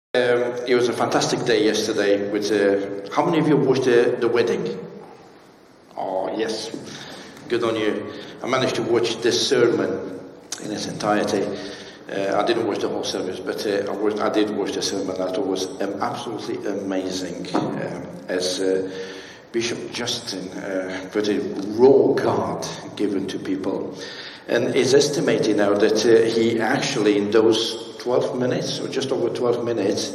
It was a fantastic day yesterday. With how many of you watched the wedding? Oh yes, good on you. I managed to watch this sermon in its entirety. I didn't watch the whole service, but I did watch the sermon. I thought it was absolutely amazing. As Bishop Justin put a raw card given to people, and it's estimated now that he actually in those 12 minutes, or just over 12 minutes,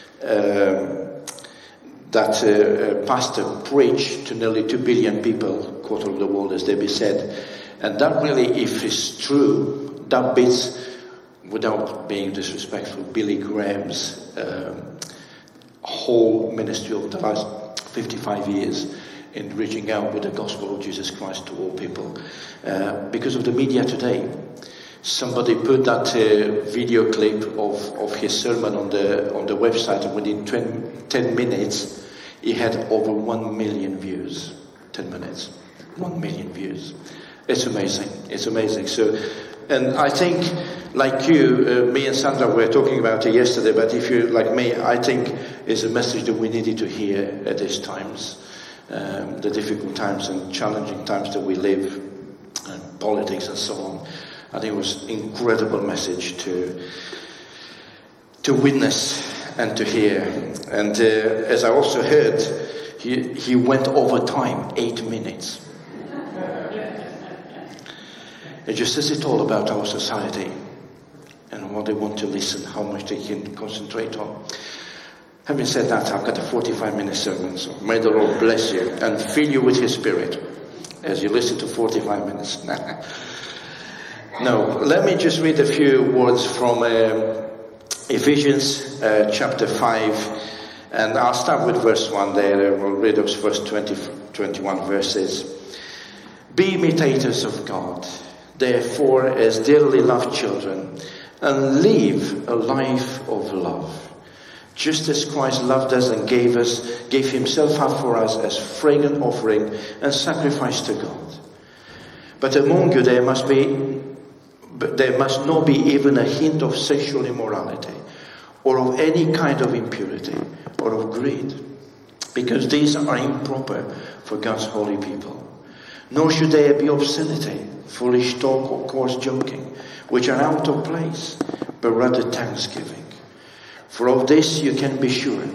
that pastor preached to nearly 2 billion people, quarter of the world, as Debbie said. And that really, if it's true, that beats, without being disrespectful, Billy Graham's whole ministry of the last 55 years in reaching out with the gospel of Jesus Christ to all people. Because of the media today, somebody put that video clip of his sermon on the website, and within 10 minutes, he had over 1 million views. 10 minutes, 1 million views. It's amazing. It's amazing. So, and I think, like you, me and Sandra were talking about it yesterday, but if you're like me, I think it's a message that we needed to hear at these times, the difficult times and challenging times that we live, and politics and so on. I think it was an incredible message to witness and to hear. And as I also heard, he went over time, 8 minutes. It just says it all about our society and what they want to listen, how much they can concentrate on. Having said that, I've got a 45-minute sermon, so may the Lord bless you and fill you with His Spirit as you listen to 45 minutes. No, let me just read a few words from Ephesians chapter 5, and I'll start with verse 1 there. We'll read those first 21 verses. Be imitators of God, therefore, as dearly loved children, and live a life of love, just as Christ loved us and gave Himself up for us as fragrant offering and sacrifice to God. But among you there must not be even a hint of sexual immorality, or of any kind of impurity, or of greed, because these are improper for God's holy people. Nor should there be obscenity, foolish talk, or coarse joking, which are out of place, but rather thanksgiving. For of this you can be sure,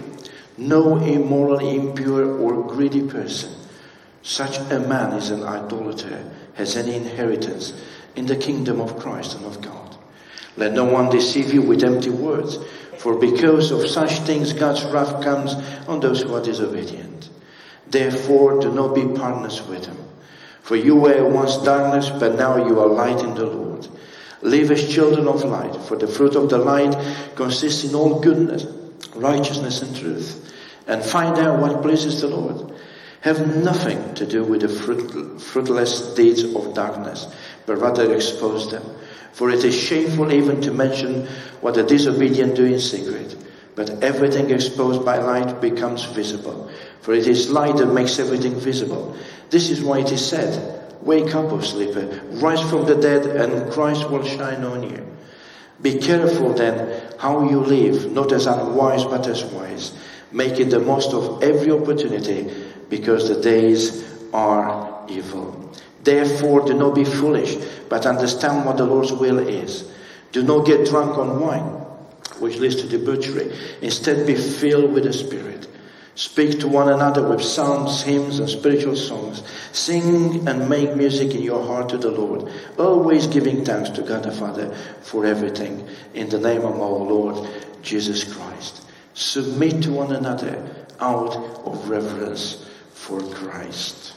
no immoral, impure, or greedy person, such a man is an idolater, has any inheritance in the kingdom of Christ and of God. Let no one deceive you with empty words, for because of such things God's wrath comes on those who are disobedient. Therefore do not be partners with them. For you were once darkness, but now you are light in the Lord. Live as children of light, for the fruit of the light consists in all goodness, righteousness and truth. And find out what pleases the Lord. Have nothing to do with the fruitless deeds of darkness, but rather expose them. For it is shameful even to mention what the disobedient do in secret. But everything exposed by light becomes visible. For it is light that makes everything visible. This is why it is said, wake up, O sleeper, rise from the dead, and Christ will shine on you. Be careful then how you live, not as unwise but as wise, making the most of every opportunity, because the days are evil. Therefore do not be foolish, but understand what the Lord's will is. Do not get drunk on wine, which leads to debauchery. Instead be filled with the Spirit. Speak to one another with psalms, hymns, and spiritual songs. Sing and make music in your heart to the Lord, always giving thanks to God the Father for everything, in the name of our Lord Jesus Christ. Submit to one another out of reverence for Christ.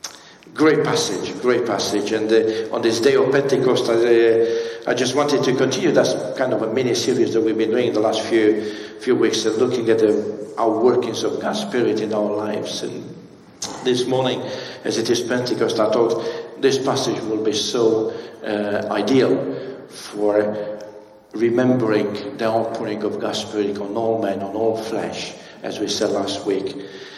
Great passage. And on this day of Pentecost, I just wanted to continue. That's kind of a mini-series that we've been doing in the last few weeks, looking at our workings of God's Spirit in our lives. And this morning, as it is Pentecost, I thought this passage will be so ideal for remembering the outpouring of God's Spirit on all men, on all flesh, as we said last week.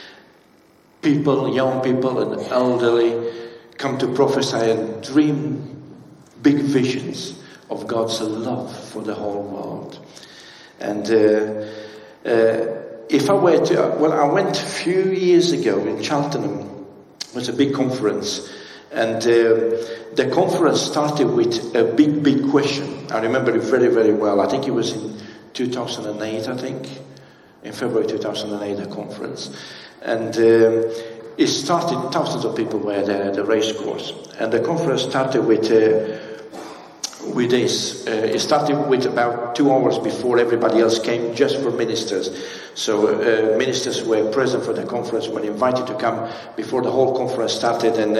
People, young people and elderly, come to prophesy and dream big visions of God's love for the whole world. And If I were to, I went a few years ago in Cheltenham. It was a big conference. And the conference started with a big question. I remember it very, very well. I think it was in 2008, in February 2008, the conference. And it started, thousands of people were there at the race course. And the conference started with this. It started with about 2 hours before everybody else came, just for ministers. So ministers were present for the conference, were invited to come before the whole conference started. And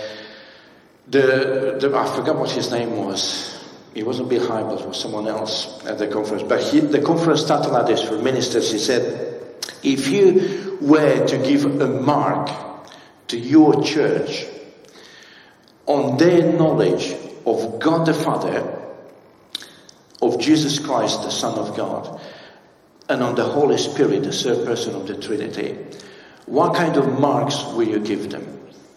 I forgot what his name was. It wasn't Bill Hybels, it was someone else at the conference. But the conference started like this for ministers. He said, if you were to give a mark to your church on their knowledge of God the Father, of Jesus Christ, the Son of God, and on the Holy Spirit, the third person of the Trinity, what kind of marks will you give them?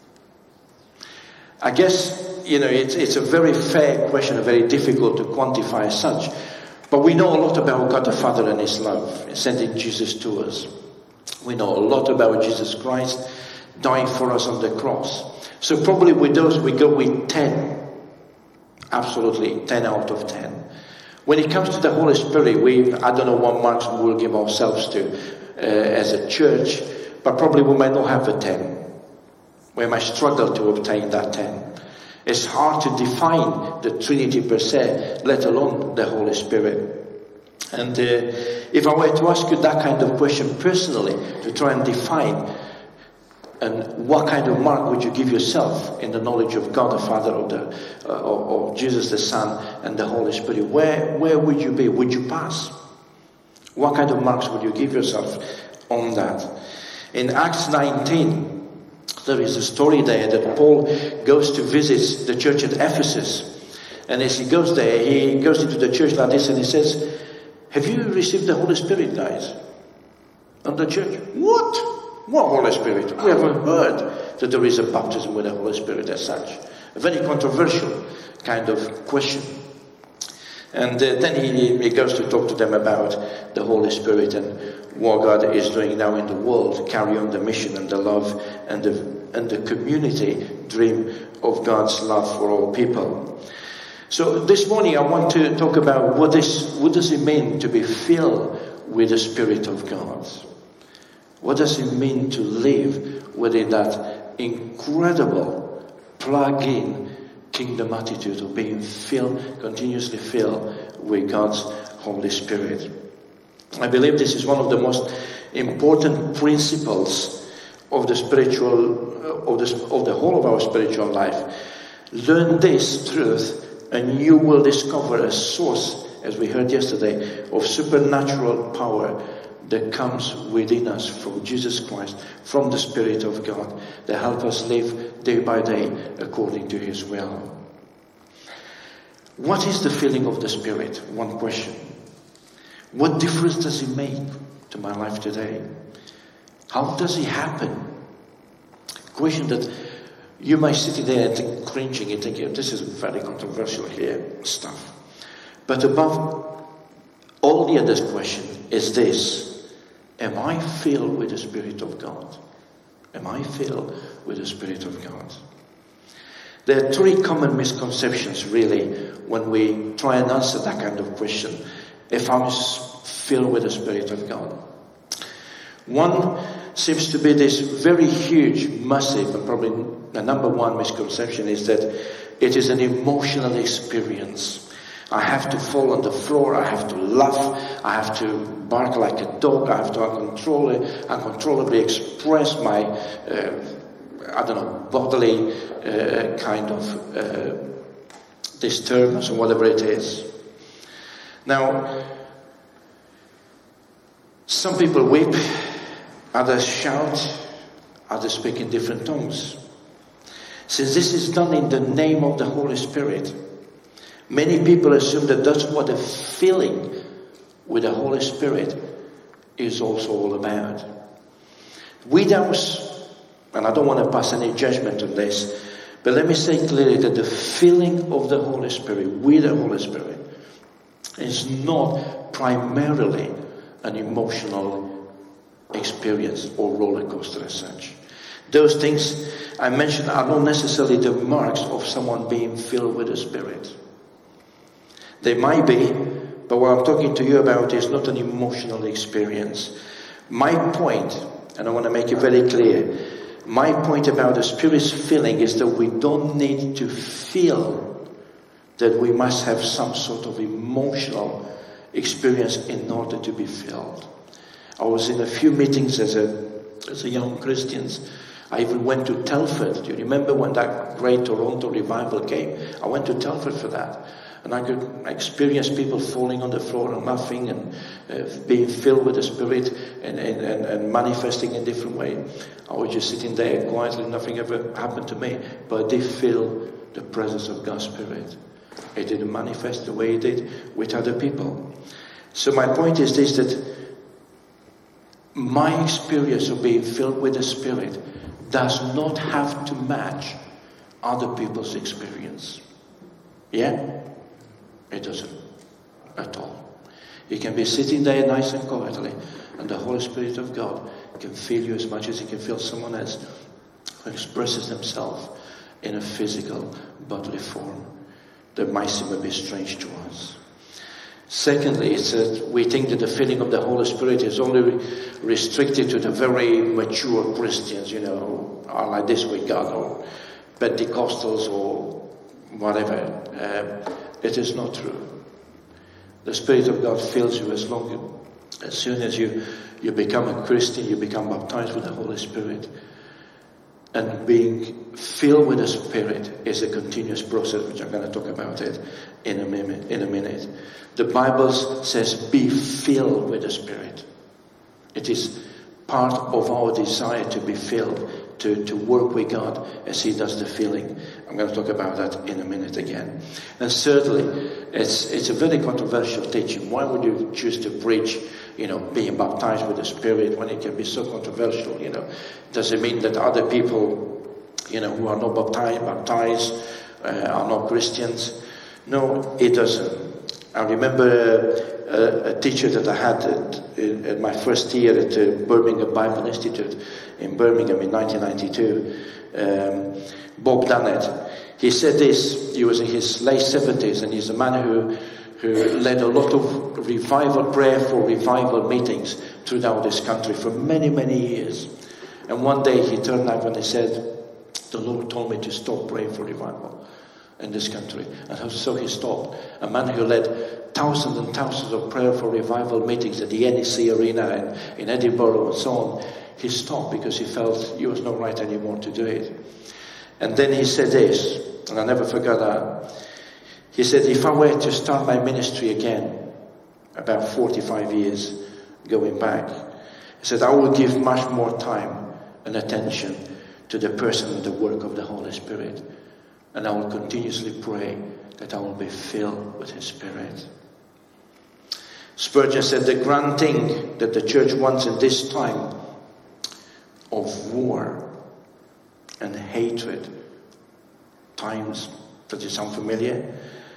I guess, it's a very fair question, very difficult to quantify as such. But we know a lot about God the Father and His love, sending Jesus to us. We know a lot about Jesus Christ dying for us on the cross. So probably with those we go with 10. Absolutely, 10 out of 10. When it comes to the Holy Spirit, I don't know what marks we will give ourselves to as a church, but probably we might not have a 10. We might struggle to obtain that 10. It's hard to define the Trinity per se, let alone the Holy Spirit. And if I were to ask you that kind of question personally, to try and define, and what kind of mark would you give yourself in the knowledge of God the Father, of Jesus the Son, and the Holy Spirit? Where would you be? Would you pass? What kind of marks would you give yourself on that? In Acts 19, there is a story there that Paul goes to visit the church at Ephesus. And as he goes there, he goes into the church like this and he says, have you received the Holy Spirit, guys? And the church, what? What Holy Spirit? We haven't heard that there is a baptism with the Holy Spirit as such. A very controversial kind of question. And then he goes to talk to them about the Holy Spirit and what God is doing now in the world, carry on the mission and the love and the community dream of God's love for all people. So this morning I want to talk about what does it mean to be filled with the Spirit of God? What does it mean to live within that incredible plug-in kingdom attitude of being continuously filled with God's Holy Spirit? I believe this is one of the most important principles of the whole of our spiritual life. Learn this truth and you will discover a source, as we heard yesterday, of supernatural power that comes within us from Jesus Christ, from the Spirit of God, that help us live day by day according to His will. What is the filling of the Spirit? One question. What difference does it make to my life today? How does it happen? Question that you might sit there and cringing and thinking, this is very controversial here stuff. But above all the other question is this: am I filled with the Spirit of God? Am I filled with the Spirit of God? There are three common misconceptions really when we try and answer that kind of question. If I'm filled with the Spirit of God. One seems to be this very huge, massive, and probably the number one misconception is that it is an emotional experience. I have to fall on the floor, I have to laugh, I have to bark like a dog, I have to uncontrollably express my, bodily kind of disturbance or whatever it is. Now, some people weep, others shout, others speak in different tongues. Since this is done in the name of the Holy Spirit, many people assume that that's what the filling with the Holy Spirit is also all about. And I don't want to pass any judgment on this, but let me say clearly that the filling of the Holy Spirit with the Holy Spirit is not primarily an emotional experience or roller coaster as such. Those things I mentioned are not necessarily the marks of someone being filled with the Spirit. They might be, but what I'm talking to you about is not an emotional experience. My point, and I want to make it very clear, my point about the Spirit's filling is that we don't need to feel that we must have some sort of emotional experience in order to be filled. I was in a few meetings as a young Christian. I even went to Telford. Do you remember when that great Toronto revival came? I went to Telford for that. And I could experience people falling on the floor and laughing and being filled with the Spirit and manifesting in different ways. I was just sitting there quietly, nothing ever happened to me. But I did feel the presence of God's Spirit. It didn't manifest the way it did with other people. So my point is this, that my experience of being filled with the Spirit does not have to match other people's experience. Yeah? It doesn't at all. You can be sitting there nice and quietly, and the Holy Spirit of God can fill you as much as He can fill someone else who expresses themselves in a physical, bodily form that might seem a bit strange to us. Secondly, it's that we think that the filling of the Holy Spirit is only restricted to the very mature Christians, who are like this with God, or Pentecostals, or whatever. It is not true. The Spirit of God fills you as soon as you become a Christian, you become baptized with the Holy Spirit. And being filled with the Spirit is a continuous process, which I'm going to talk about it in a minute. The Bible says, be filled with the Spirit. It is part of our desire to be filled, to work with God as He does the filling. I'm going to talk about that in a minute again. And thirdly, it's a very controversial teaching. Why would you choose to preach, being baptized with the Spirit when it can be so controversial? Does it mean that other people, who are not baptized, are not Christians? No, it doesn't. I remember a teacher that I had at my first year at the Birmingham Bible Institute in Birmingham in 1992, Bob Dunnett. He said this. He was in his late 70s, and he's a man who led a lot of prayer for revival meetings throughout this country for many, many years. And one day he turned up and he said, the Lord told me to stop praying for revival in this country. And so he stopped. A man who led thousands and thousands of prayer for revival meetings at the NEC Arena and in Edinburgh and so on. He stopped because he felt he was not right anymore to do it. And then he said this, and I never forgot that. He said, if I were to start my ministry again, about 45 years going back, he said, I will give much more time and attention to the person and the work of the Holy Spirit. And I will continuously pray that I will be filled with His Spirit. Spurgeon said, the grand thing that the church wants in this time of war and hatred, times, does it sound familiar?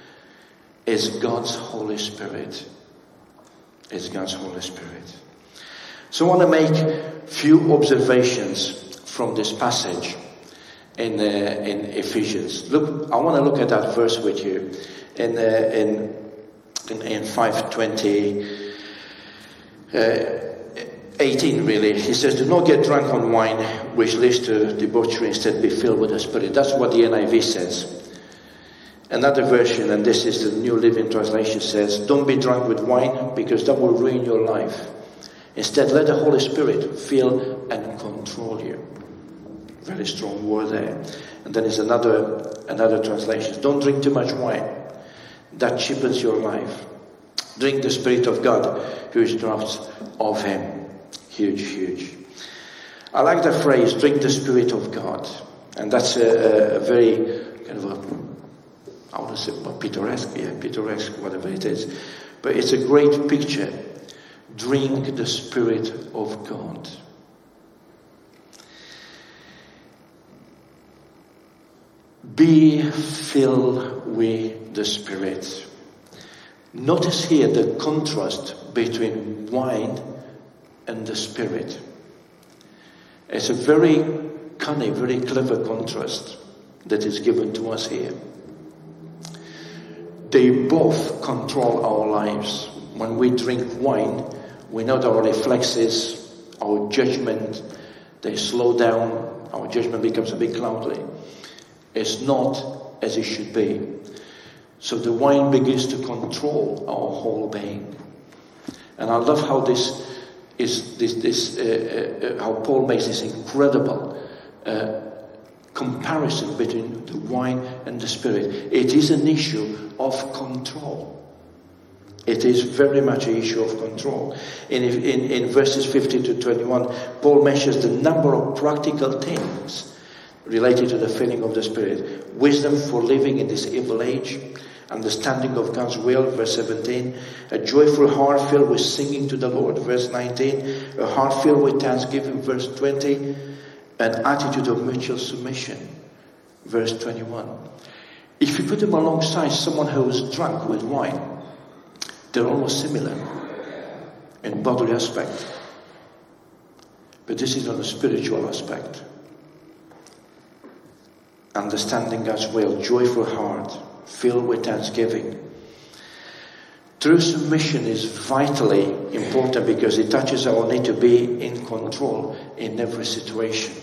Is God's Holy Spirit. Is God's Holy Spirit. So I want to make a few observations from this passage in Ephesians. Look, I want to look at that verse with you in 5:20. 18 really. He says, do not get drunk on wine, which leads to debauchery, instead be filled with the Spirit. That's what the NIV says. Another version, and this is the New Living Translation, says, don't be drunk with wine, because that will ruin your life. Instead, let the Holy Spirit fill and control you. Very strong word there. And then there's another translation. Don't drink too much wine. That cheapens your life. Drink the Spirit of God, who is draughts of Him. Huge, huge. I like the phrase, drink the Spirit of God. And that's a very kind of I want to say picturesque, whatever it is. But it's a great picture. Drink the Spirit of God. Be filled with the Spirit. Notice here the contrast between wine and the Spirit. It's a very cunning, very clever contrast that is given to us here. They both control our lives. When we drink wine, we know that our reflexes, our judgment, they slow down. Our judgment becomes a bit cloudy. It's not as it should be. So the wine begins to control our whole being. And I love how how Paul makes this incredible comparison between the wine and the Spirit. It is an issue of control. It is very much an issue of control. In verses 15 to 21, Paul mentions the number of practical things related to the filling of the Spirit. Wisdom for living in this evil age. Understanding of God's will, verse 17. A joyful heart filled with singing to the Lord, verse 19. A heart filled with thanksgiving, verse 20. An attitude of mutual submission, verse 21. If you put them alongside someone who is drunk with wine, they're almost similar in bodily aspect. But this is on a spiritual aspect. Understanding God's will, joyful heart, filled with thanksgiving. True submission is vitally important because it touches our need to be in control in every situation.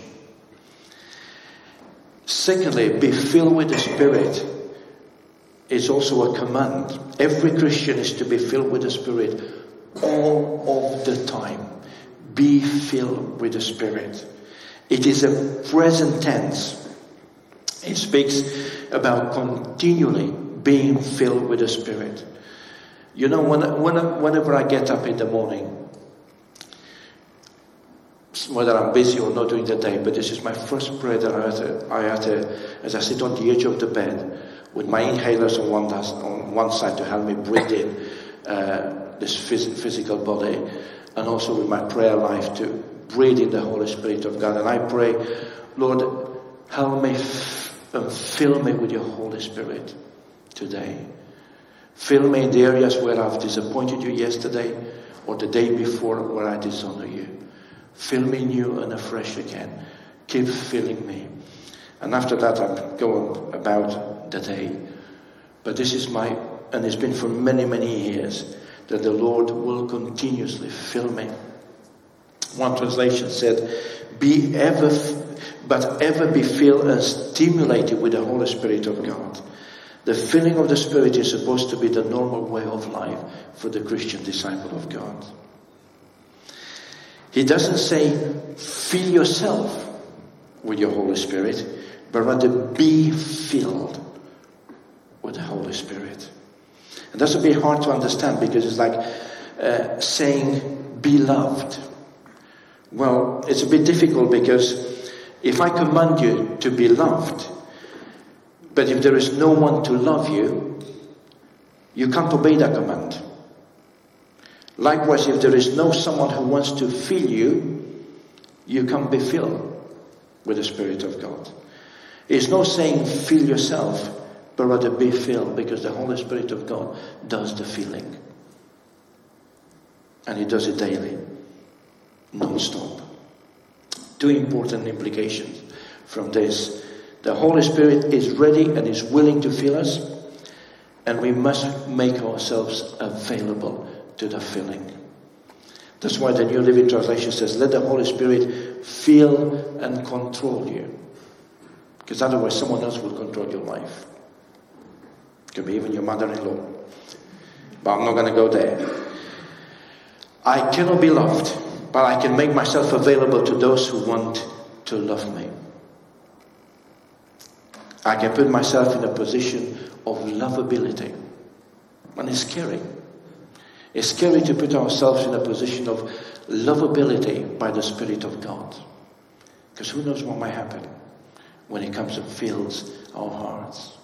Secondly, be filled with the Spirit is also a command. Every Christian is to be filled with the Spirit all of the time. Be filled with the Spirit. It is a present tense. It speaks about continually being filled with the Spirit. You know, whenever I get up in the morning, whether I'm busy or not during the day, but this is my first prayer that I utter as I sit on the edge of the bed with my inhalers on one side to help me breathe in this physical body, and also with my prayer life to breathe in the Holy Spirit of God. And I pray, Lord, help me and fill me with your Holy Spirit today. Fill me in the areas where I've disappointed you yesterday or the day before where I dishonor you. Fill me new and afresh again. Keep filling me. And after that I'm going about the day. But this is and it's been for many, many years, that the Lord will continuously fill me. One translation said, ever be filled and stimulated with the Holy Spirit of God. The filling of the Spirit is supposed to be the normal way of life for the Christian disciple of God. He doesn't say, fill yourself with your Holy Spirit, but rather be filled with the Holy Spirit. And that's a bit hard to understand because it's like saying, be loved. Well, it's a bit difficult because if I command you to be loved, but if there is no one to love you, you can't obey that command. Likewise, if there is no someone who wants to fill you, you can't be filled with the Spirit of God. It's not saying fill yourself, but rather be filled, because the Holy Spirit of God does the filling. And He does it daily, non-stop. Two important implications from this. The Holy Spirit is ready and is willing to fill us, and we must make ourselves available to the filling. That's why the New Living Translation says, let the Holy Spirit fill and control you. Because otherwise someone else will control your life. It could be even your mother-in-law. But I'm not going to go there. I cannot be loved, but I can make myself available to those who want to love me. I can put myself in a position of lovability. And it's scary. It's scary to put ourselves in a position of lovability by the Spirit of God. Because who knows what might happen when He comes and fills our hearts.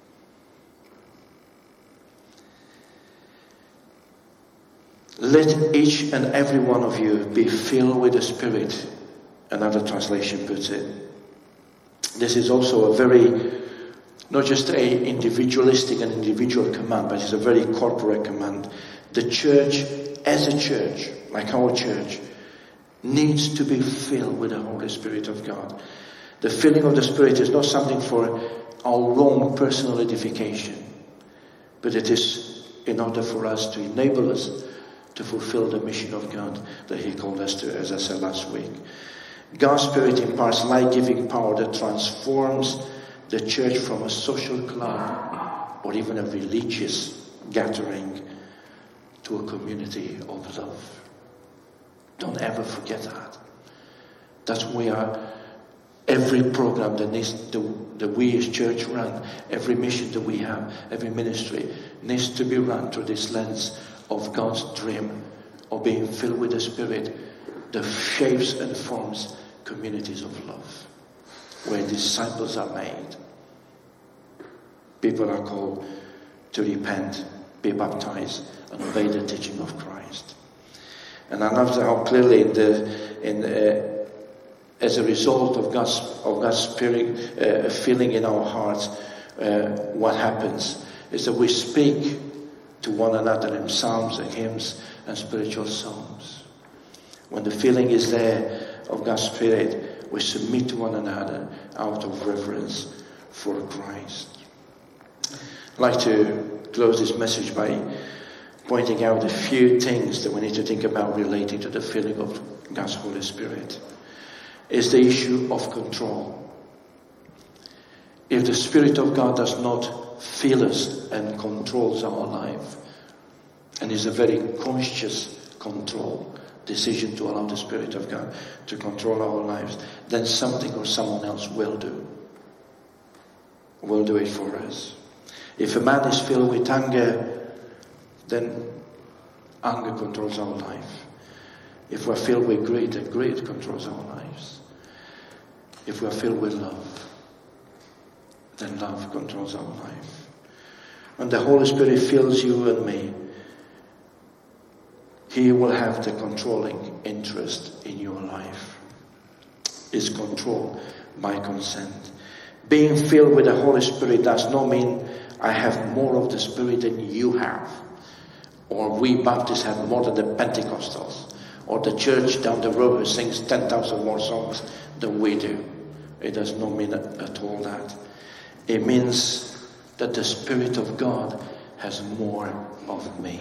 Let each and every one of you be filled with the Spirit, another translation puts it. This is also a very Not just a individualistic and individual command, but it's a very corporate command. The church, as a church, like our church, needs to be filled with the Holy Spirit of God. The filling of the Spirit is not something for our own personal edification, but it is in order for us to enable us to fulfill the mission of God that He called us to, as I said last week. God's Spirit imparts life-giving power that transforms the church from a social club or even a religious gathering to a community of love. Don't ever forget that. That's where every program that we as church run, every mission that we have, every ministry needs to be run through this lens of God's dream of being filled with the Spirit that shapes and forms communities of love, where disciples are made. People are called to repent, be baptized, and obey the teaching of Christ. And I love how clearly as a result of God's Spirit filling in our hearts, what happens is that we speak to one another in psalms and hymns and spiritual songs. When the feeling is there of God's Spirit, we submit to one another out of reverence for Christ. I'd like to close this message by pointing out a few things that we need to think about relating to the filling of God's Holy Spirit. Is the issue of control. If the Spirit of God does not fill us and controls our life, and is a very conscious control, decision to allow the Spirit of God to control our lives, then something or someone else will do it for us. If a man is filled with anger, then anger controls our life. If we're filled with greed, then greed controls our lives. If we're filled with love, then love controls our life. When the Holy Spirit fills you and me, He will have the controlling interest in your life. It's control by consent. Being filled with the Holy Spirit does not mean I have more of the Spirit than you have, or we Baptists have more than the Pentecostals, or the church down the road who sings 10,000 more songs than we do. It does not mean at all that. It means that the Spirit of God has more of me.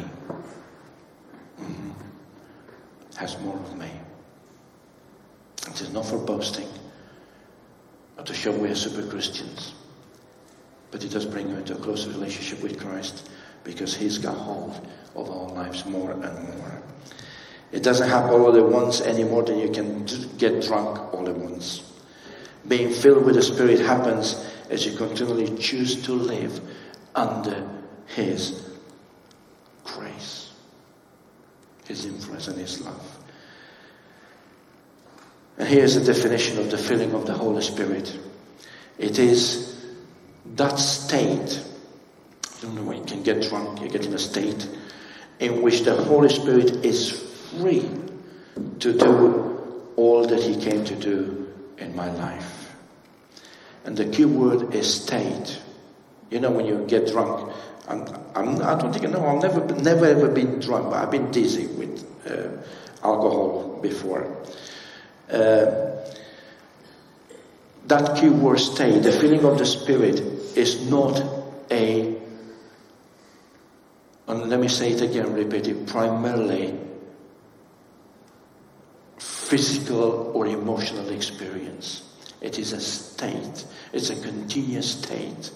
Has more of me. It is not for boasting or to show we are super Christians, but it does bring you into a closer relationship with Christ, because He's got hold of our lives more and more. It doesn't happen all at once any more than you can get drunk all at once. Being filled with the Spirit happens as you continually choose to live under His grace, His influence and His love. And here's the definition of the filling of the Holy Spirit. It is that state, you know, when you can get drunk, you get in a state in which the Holy Spirit is free to do all that He came to do in my life. And the key word is state. You know, when you get drunk, I don't think, I've never ever been drunk, but I've been dizzy with alcohol before. That key word state, the filling of the Spirit, is not and let me say it again, repeat it, primarily physical or emotional experience. It is a state. It's a continuous state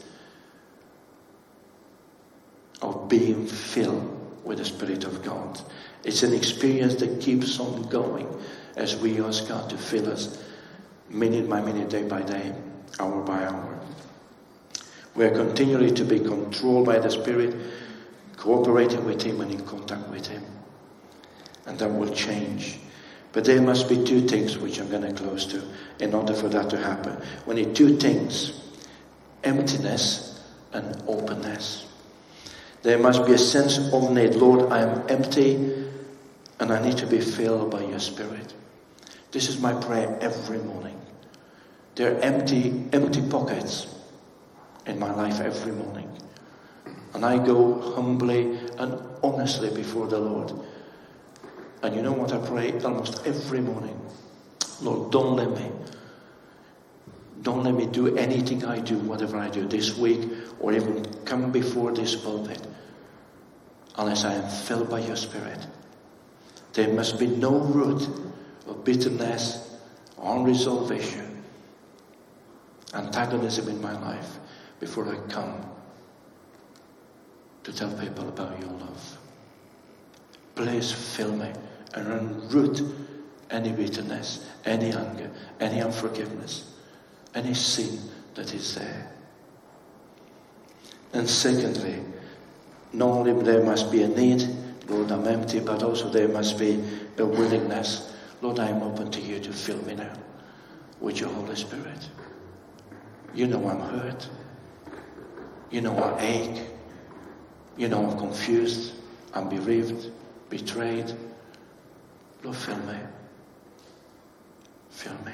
of being filled with the Spirit of God. It's an experience that keeps on going as we ask God to fill us minute by minute, day by day, hour by hour. We are continually to be controlled by the Spirit, cooperating with Him and in contact with Him. And that will change. But there must be two things which I'm going to close to in order for that to happen. We need two things: emptiness and openness. There must be a sense of need. Lord, I am empty and I need to be filled by your Spirit. This is my prayer every morning. There are empty pockets in my life every morning. And I go humbly and honestly before the Lord. And you know what I pray almost every morning? Lord, don't let me do anything I do, whatever I do this week, or even come before this pulpit, unless I am filled by your Spirit. There must be no root of bitterness, unresolved issue, antagonism in my life before I come to tell people about your love. Please fill me and unroot any bitterness, any anger, any unforgiveness, any sin that is there. And secondly, not only there must be a need, Lord, I'm empty, but also there must be a willingness. Lord, I am open to you to fill me now with your Holy Spirit. You know I'm hurt. You know I ache. You know I'm confused. I'm bereaved, betrayed. Lord, fill me. Fill me.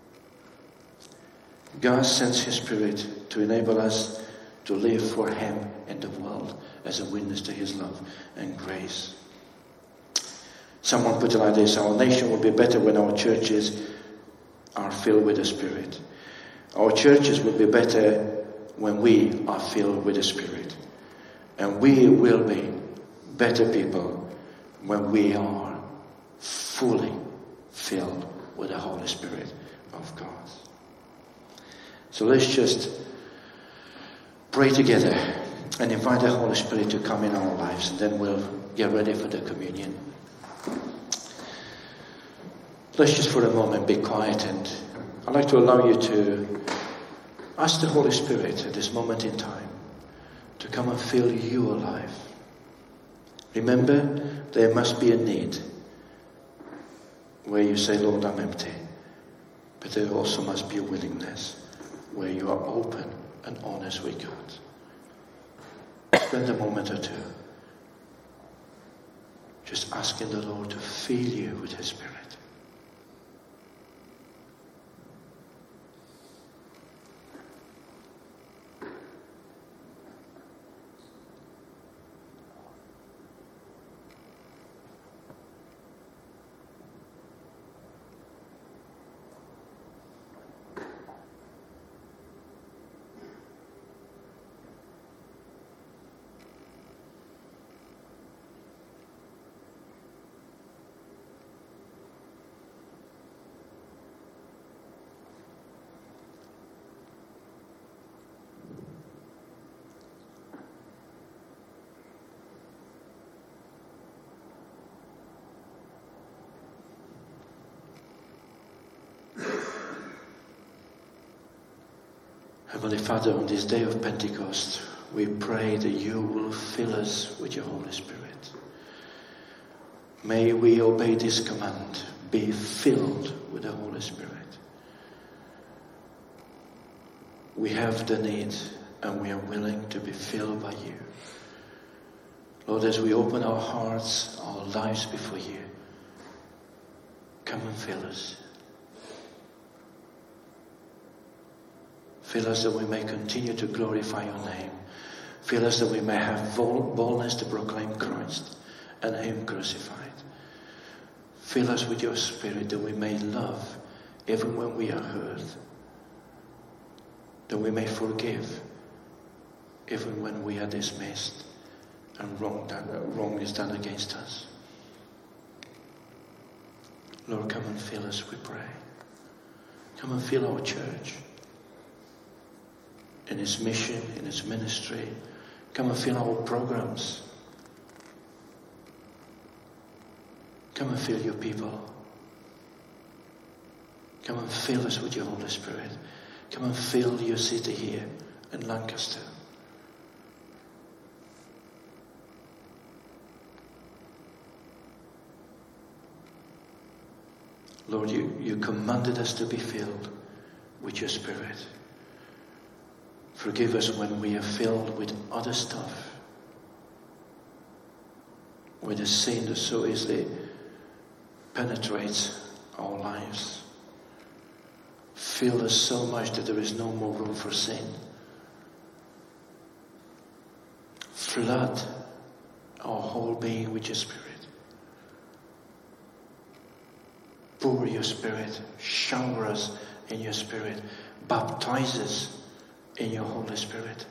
God sends His Spirit to enable us to live for Him in the world as a witness to His love and grace. Someone put it like this: our nation will be better when our churches are filled with the Spirit. Our churches will be better when we are filled with the Spirit. And we will be better people when we are fully filled with the Holy Spirit of God. So let's just pray together and invite the Holy Spirit to come in our lives, and then we'll get ready for the communion. Let's just for a moment be quiet, and I'd like to allow you to ask the Holy Spirit at this moment in time to come and fill you alive. Remember, there must be a need where you say, Lord, I'm empty. But there also must be a willingness where you are open and honest with God. Spend a moment or two just asking the Lord to fill you with His Spirit. Heavenly Father, on this day of Pentecost, we pray that you will fill us with your Holy Spirit. May we obey this command, be filled with the Holy Spirit. We have the need and we are willing to be filled by you. Lord, as we open our hearts, our lives before you, come and fill us. Fill us that we may continue to glorify your name. Fill us that we may have boldness to proclaim Christ and Him crucified. Fill us with your Spirit that we may love even when we are hurt. That we may forgive even when we are dismissed and wrong is done against us. Lord, come and fill us, we pray. Come and fill our church in its mission, in its ministry. Come and fill our programs. Come and fill your people. Come and fill us with your Holy Spirit. Come and fill your city here in Lancaster. Lord, you commanded us to be filled with your Spirit. Forgive us when we are filled with other stuff, with the sin that so easily penetrates our lives. Fill us so much that there is no more room for sin. flood our whole being with your Spirit. Pour your Spirit, shower us in your Spirit, baptize us in your Holy Spirit.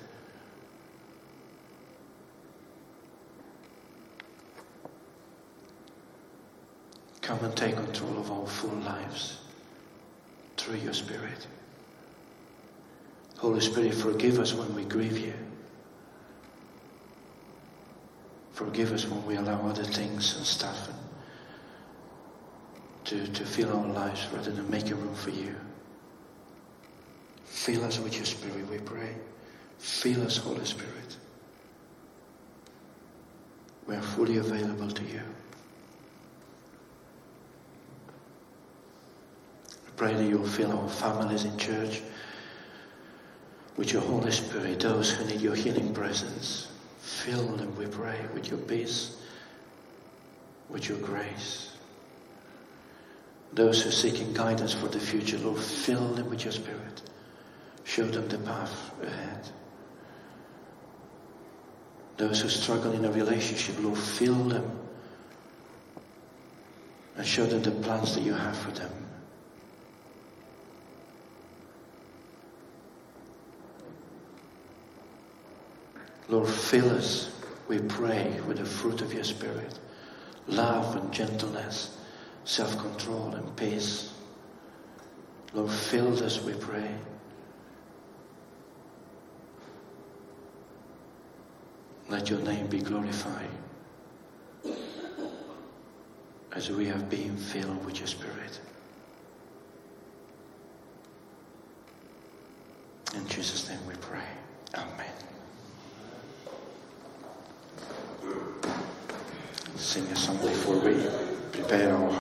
Come and take control of our full lives through your Spirit. Holy Spirit, forgive us when we grieve you. Forgive us when we allow other things and stuff to fill our lives rather than make a room for you. Fill us with your Spirit, we pray. Fill us, Holy Spirit. We are fully available to you. I pray that you'll fill our families in church with your Holy Spirit, those who need your healing presence. Fill them, we pray, with your peace, with your grace. Those who are seeking guidance for the future, Lord, fill them with your Spirit. Show them the path ahead. Those who struggle in a relationship, Lord, fill them and show them the plans that you have for them. Lord, fill us, we pray, with the fruit of your Spirit. Love and gentleness, self-control and peace. Lord, fill us, we pray. Let your name be glorified as we have been filled with your Spirit. In Jesus' name we pray. Amen. Sing a song before we prepare our